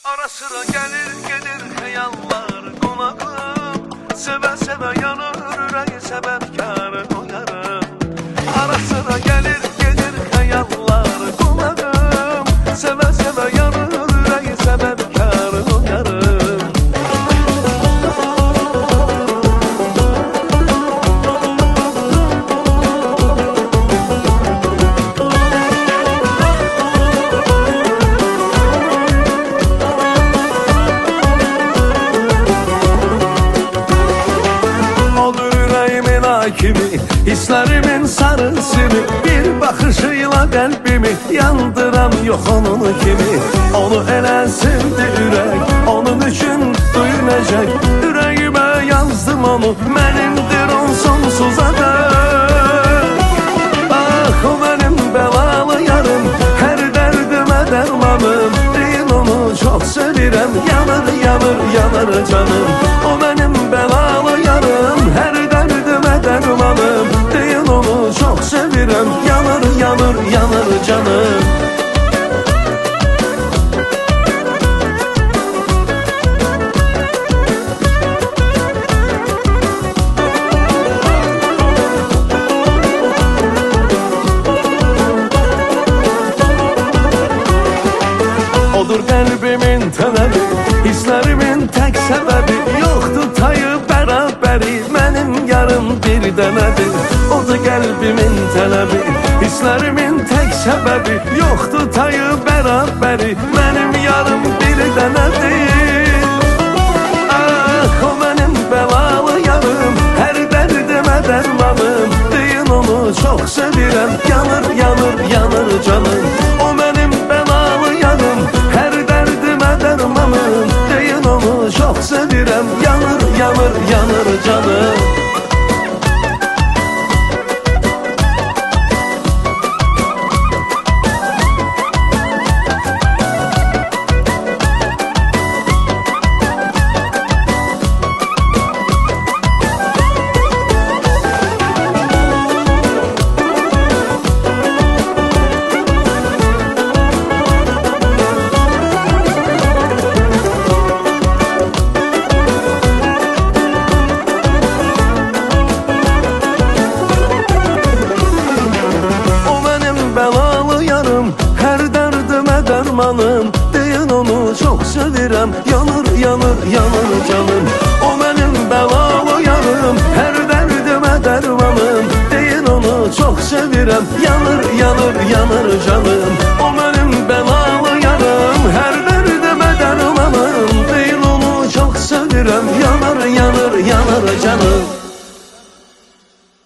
Ara sıra gelir gelir hayallar konağım. Seve seve yanır yüreği sebepkarı koyarım. Ara sıra gelir gelir hayallar konağım. Seve seve yanır yüreği sebepkarı koyarım. Kimi hislerimin sarısını bir bakışıyla kalbimi yandıran yok onun kimi. Onu elə sevdi ürək, onun üçün duyulacak. Yüreğime yazdım onu, benimdir on sonsuza dek. Ah o benim belalı yarım, her derdime dermanım. Değil onu çok sevirem, yanır yanır yanar canım. O benim belalı yarım, her derdime dermanım. Değil onu çok sevirem, yanır yanır yanar canım. Odur kalbimin tələbi, hislerimin tek sebebi. Yoktu tayı beraberi, benim yarım bir denedir. Odur kalbimin tələbi, hislerimin tek sebebi. Yoktu tayı beraberi, benim yarım bir denedir. Ah o benim belalı yarım, her derdime dermanım. Deyin onu çok sevirem, yanır yanır yanır canım. O benim belalı yarım, her derdime dermanım. Deyin onu çok sevirem, yanır yanır yanır canım. Her derdime dermanım, deyin onu çok sevirem, yanır yanır yanır canım. O benim belalı yarım, her derdime dermanım. Deyin onu çok sevirem, yanır yanır yanır canım. O benim belalı yarım, her derdime dermanım. Deyin onu çok sevirem, yanır yanır yanır canım.